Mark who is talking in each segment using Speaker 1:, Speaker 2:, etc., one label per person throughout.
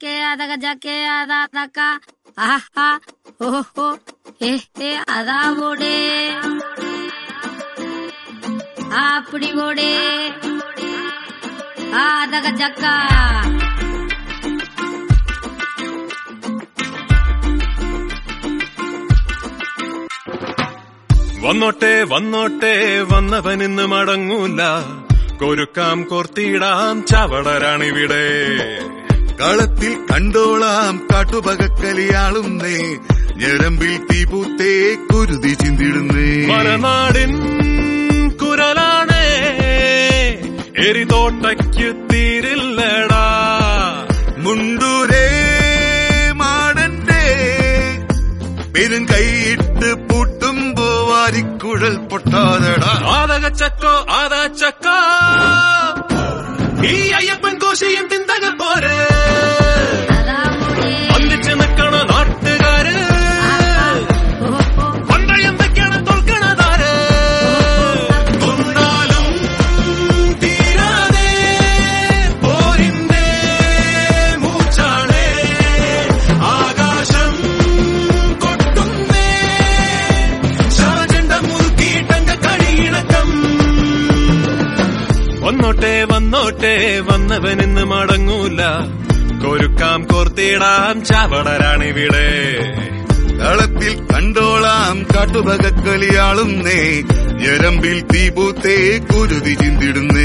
Speaker 1: ജക്കെ അതക ജക്കെ അതാ തക്ക ആഹാ ഓഹോ ഹേ അതാ ഓടേ ആപ്പടി ഓടേ അതക ജക്ക.
Speaker 2: വന്നോട്ടെ വന്നോട്ടെ വന്നവനിന്ന് മടങ്ങൂല, കൊരുക്കാം കോർത്തിടാം ചവടരാണിവിടെ.
Speaker 3: കളത്തിൽ കണ്ടോളാം കാട്ടുപകക്കലിയാളുന്നേ, ഞരമ്പിൽ തീപൂത്തേ കുരുതി ചിന്തിടുന്നേ.
Speaker 2: മലനാടിൻ കുരലാണേ, എരിതോട്ടയ്ക്ക് തീരില്ലടാ.
Speaker 3: മുണ്ടൂരേ മാടന്റെ പെരും കൈയിട്ട് പൂട്ടുമ്പോ വാരിക്കുഴൽ പൊട്ടാതടാ.
Speaker 2: ആദക ചക്കോ ആദാ ചക്കോ, ഈ അയ്യപ്പൻ കോശയും തിന്തക പോരെ. ഒന്നിച്ച് നിൽക്കണ നാട്ടുകാര്, കൊണ്ടയെന്തൊക്കെയാണ് തോൽക്കണതാര്. കൊന്നാലും തീരാതെ പോരിന്റെ മൂച്ചാണേ, ആകാശം കൊട്ടുന്നേ ശവചണ്ട മുറുക്കിയിട്ടങ്ക കഴിയിണക്കം. വന്നോട്ടെ വന്നോട്ടെ വന്നവനിന്ന് മടങ്ങൂല, കൊരുക്കാം കോർത്തിടാം ചവടരാണിവിടെ.
Speaker 3: കളത്തിൽ കണ്ടോളാം കാട്ടുപകക്കലിയാളുന്നേ, ഞരമ്പിൽ തീപൂത്തേ കുരുതി ചിന്തിടുന്നേ.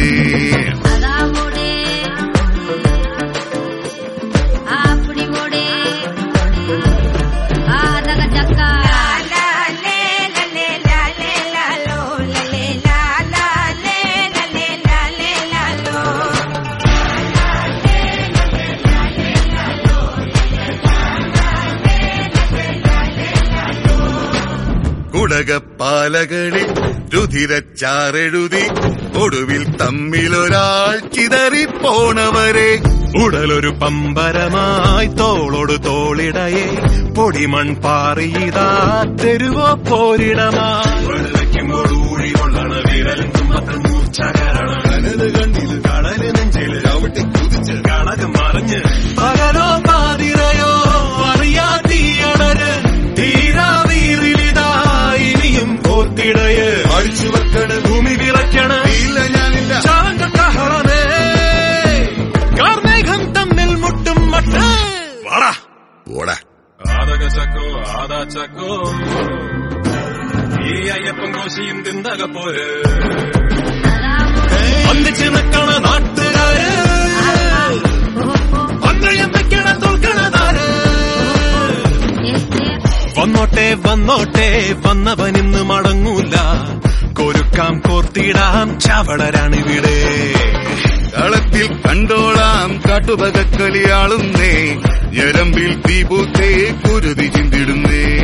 Speaker 3: കുടകപ്പാലകളിൽ രുധിരച്ചാറെഴുതി ഒടുവിൽ തമ്മിലൊരാൾ ചിതറിപ്പോണവരെ.
Speaker 2: ഉടലൊരു പമ്പരമായി തോളോട് തോളിടയെ, പൊടിമൺ പാറിയതാ തെരുവോ പോരിടമാക്കുമ്പോൾ ഊഴി കൊള്ളണ വിരലും തുമ്പത്തും മൂർച്ചകരണം. കനല് കണ്ണില് കടല് നെഞ്ചില് ചവിട്ടി കുതിച്ച് കണകം മറിഞ്ഞ് പകലോ പാതിരയോ അറിയാത്തീയടര്. തീരാവീറിലിതാ ഇനിയും കോർത്തിടയ് അഴിച്ചു വെക്കണ ഭൂമി വിറയ്ക്കണ.
Speaker 3: ഇല്ല ഞാനില്ല
Speaker 2: ചാങ്കഹറനേ കാർമേഘം തമ്മിൽ മുട്ടും മട്ട്. വാടാ
Speaker 3: ഓടാ.
Speaker 2: ആദക ചക്കോ ആദാ ചക്കോ, ഈ അയ്യപ്പൻ കോശിയും തിന്തക പോര്. ഒന്നിച്ച് നിൽക്കണ നാട്ടുകാര്, ഒന്നയെന്തൊക്കെയാണ് തോൽക്കണതാര്. വന്നോട്ടെ വന്നോട്ടെ വന്നവനിന്ന് മടങ്ങൂല, കൊരുക്കാം കോർത്തിടാം ചവടരാണിവിടെ.
Speaker 3: കളത്തിൽ കണ്ടോളാം കാട്ടുപകക്കലിയാളുന്നേ, ഞരമ്പിൽ തീപൂത്തേ കുരുതി ചിന്തിടുന്നേ.